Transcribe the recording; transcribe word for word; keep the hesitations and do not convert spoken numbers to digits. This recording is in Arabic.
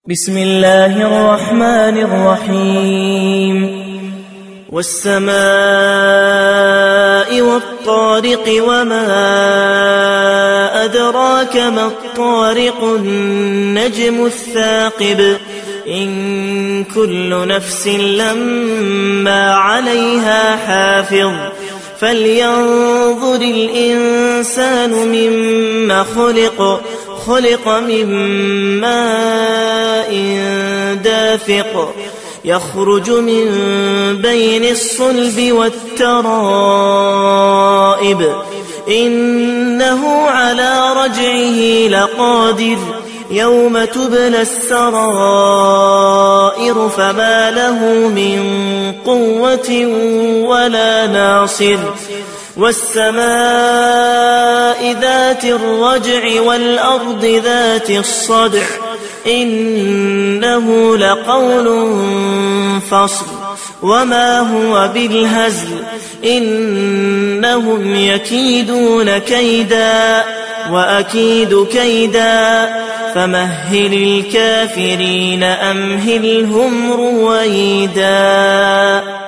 بسم الله الرحمن الرحيم والسماء والطارق وما أدراك ما الطارق النجم الثاقب إن كل نفس لما عليها حافظ فلينظر الإنسان مما خلق خلق من ماء دافق يخرج من بين الصلب والترائب إنه على رجعه لقادر يوم تبلى السرائر فما له من قوة ولا ناصر والسماء ذات الرجع والأرض ذات الصدع إنه لقول فصل وما هو بالهزل إنهم يكيدون كيدا وأكيد كيدا فمهل الكافرين أمهلهم رويدا.